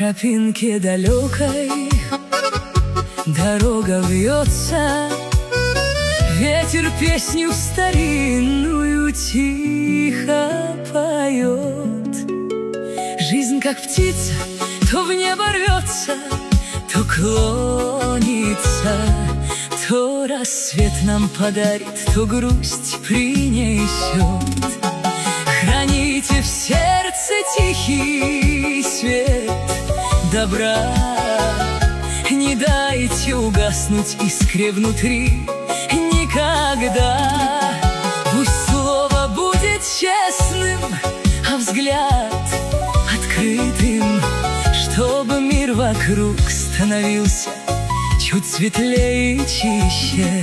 тропинке далекой дорога вьется, ветер песню старинную тихо поет. Жизнь, как птица, то в небо рвется, то клонится, то рассвет нам подарит, то грусть принесет. Храните в сердце тихий свет добра, не дайте угаснуть искре внутри никогда. Пусть слово будет честным, а взгляд открытым, чтобы мир вокруг становился чуть светлее и чище.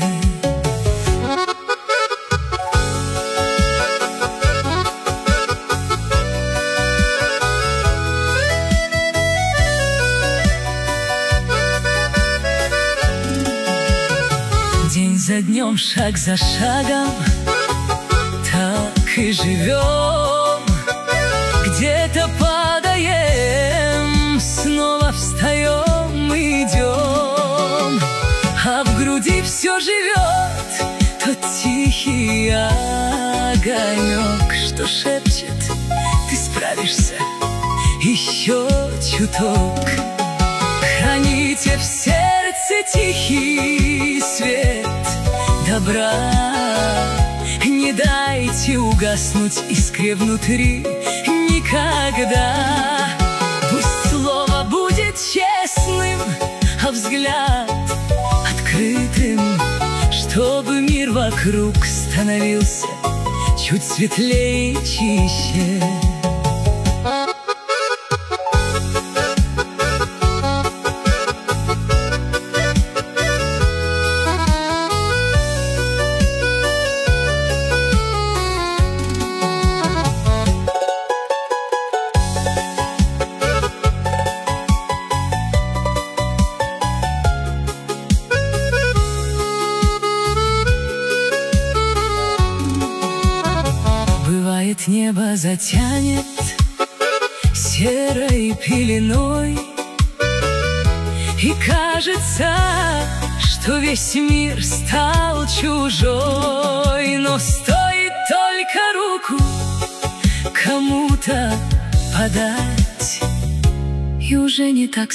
День за днем, шаг за шагом, так и живем. Где-то падаем, снова встаем, идем, а в груди все живет тот тихий огонек, что шепчет: ты справишься еще чуток. Храните в сердце тихий свет добра, не дайте угаснуть искре внутри никогда. Пусть слово будет честным, а взгляд открытым, чтобы мир вокруг становился чуть светлее и чище. Бывает, небо затянет серой пеленой, и кажется, что весь мир стал чужой. Но стоит только руку кому-то подать, и уже не так